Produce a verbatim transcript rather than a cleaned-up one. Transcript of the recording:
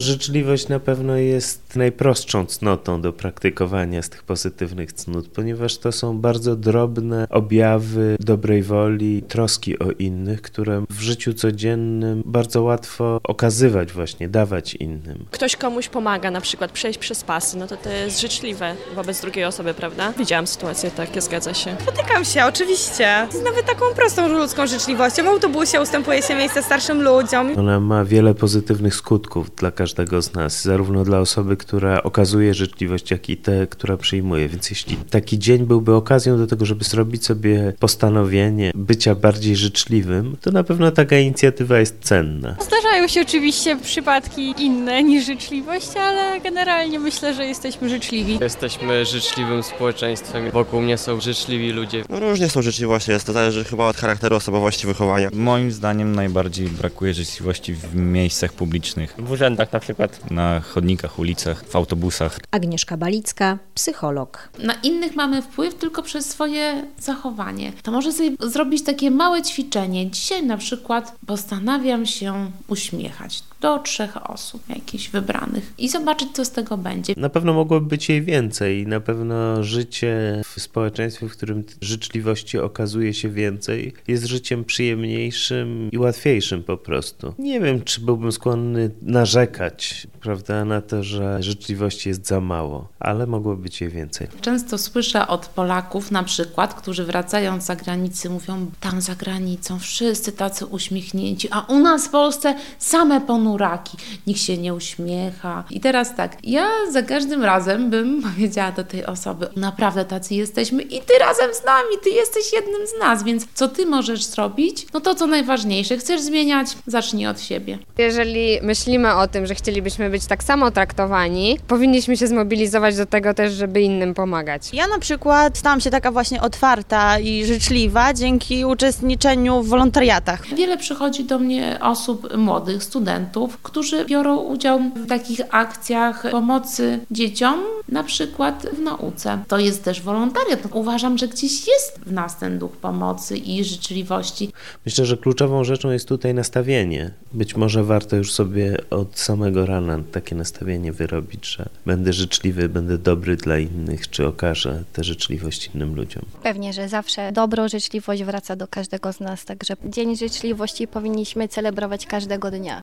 Życzliwość na pewno jest najprostszą cnotą do praktykowania z tych pozytywnych cnót, ponieważ to są bardzo drobne objawy dobrej woli, troski o innych, które w życiu codziennym bardzo łatwo okazywać właśnie, dawać innym. Ktoś komuś pomaga, na przykład przejść przez pasy, no to to jest życzliwe wobec drugiej osoby, prawda? Widziałam sytuacje takie, zgadza się. Spotykam się, oczywiście. Z nawet taką prostą ludzką życzliwością. W autobusie ustępuje się miejsce starszym ludziom. Ona ma wiele pozytywnych skutków dla każdego z nas, zarówno dla osoby, która okazuje życzliwość, jak i te, która przyjmuje. Więc jeśli taki dzień byłby okazją do tego, żeby zrobić sobie postanowienie bycia bardziej życzliwym, to na pewno taka inicjatywa jest cenna. Zdarzają się oczywiście przypadki inne niż życzliwość, ale generalnie myślę, że jesteśmy życzliwi. Jesteśmy życzliwym społeczeństwem. Wokół mnie są życzliwi ludzie. No różnie są życzliwości, jest to zależy chyba od charakteru, osobowości, wychowania. Moim zdaniem najbardziej brakuje życzliwości w miejscach publicznych. W urzędach na przykład. Na chodnikach, ulicach, w autobusach. Agnieszka Balicka, psycholog. Na innych mamy wpływ tylko przez swoje zachowanie. To może sobie zrobić takie małe ćwiczenie. Dzisiaj na przykład postanawiam się uśmiechać do trzech osób jakichś wybranych i zobaczyć, co z tego będzie. Na pewno mogłoby być jej więcej i na pewno życie w społeczeństwie, w którym życzliwości okazuje się więcej, jest życiem przyjemniejszym i łatwiejszym po prostu. Nie wiem, czy byłbym skłonny narzekać, prawda, na to, że życzliwości jest za mało, ale mogłoby być jej więcej. Często słyszę od Polaków na przykład, którzy wracają z zagranicy, mówią, tam za granicą wszyscy tacy uśmiechnięci, a u nas w Polsce same ponuraki, nikt się nie uśmiecha. I teraz tak, ja za każdym razem bym powiedziała do tej osoby, naprawdę tacy jesteśmy i ty razem z nami, ty jesteś jednym z nas, więc co ty możesz zrobić? No to co najważniejsze, chcesz zmieniać? Zacznij od siebie. Jeżeli myślimy o tym, że chcielibyśmy być tak samo traktowani, powinniśmy się zmobilizować do tego też, żeby innym pomagać. Ja na przykład stałam się taka właśnie otwarta i życzliwa dzięki uczestniczeniu w wolontariatach. Wiele przychodzi do mnie osób młodych, studentów, którzy biorą udział w takich akcjach pomocy dzieciom, na przykład w nauce. To jest też wolontariat. Uważam, że gdzieś jest w nas ten duch pomocy i życzliwości. Myślę, że kluczową rzeczą jest tutaj nastawienie. Być może warto już sobie od samego rana takie nastawienie wyrobić, że będę życzliwy, będę dobry dla innych, czy okażę tę życzliwość innym ludziom. Pewnie, że zawsze dobro, życzliwość wraca do każdego z nas, także Dzień Życzliwości powinniśmy celebrować każdego dnia.